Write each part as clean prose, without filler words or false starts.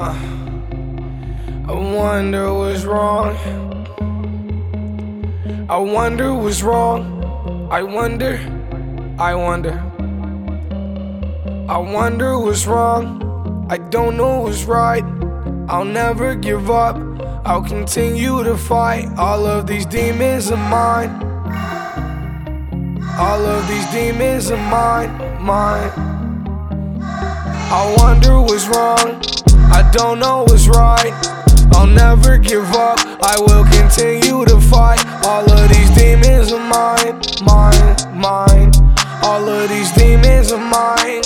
I wonder what's wrong. I wonder what's wrong. I wonder what's wrong. I don't know what's right. I'll never give up. I'll continue to fight. All of these demons are mine. All of these demons are mine. I wonder what's wrong. I don't know what's right. I'll never give up. I will continue to fight. All of these demons are mine. All of these demons are mine.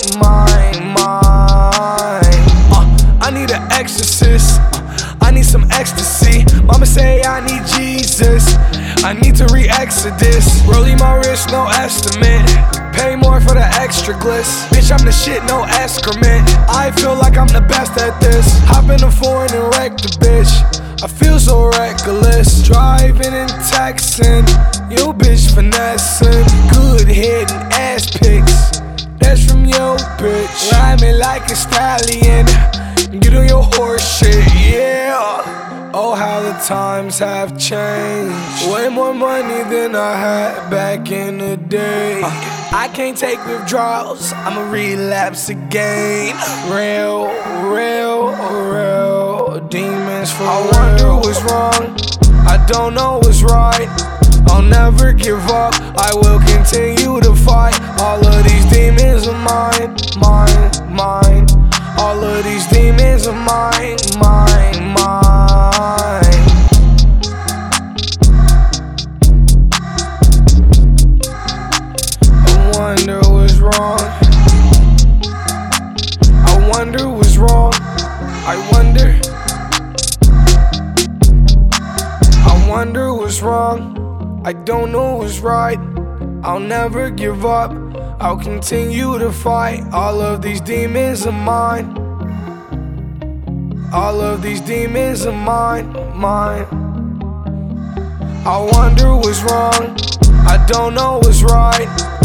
I need an exorcist. I need some ecstasy. Mama say I need Jesus. I need to re-exodus. Rolling my wrist, no estimate. Pay more for the extra gliss. Bitch, I'm the shit, no excrement. I feel like I'm the best at this. Hop in the foreign and wreck the bitch. I feel so reckless. Driving and texting. Yo bitch finessing. Good hit and ass pics. That's from yo bitch. Rhyming like a stallion. Get on your horse shit, yeah. Oh, how the times have changed. Way more money than I had back in the day. I can't take withdrawals, I'ma relapse again. Real demons for I wonder what's wrong. I don't know what's right. I'll never give up. I will continue to fight. All of these demons are mine. All of these demons are mine. I wonder what's wrong. I wonder what's wrong. I wonder what's wrong. I don't know what's right. I'll never give up. I'll continue to fight. All of these demons are mine. All of these demons are mine. I wonder what's wrong. I don't know what's right.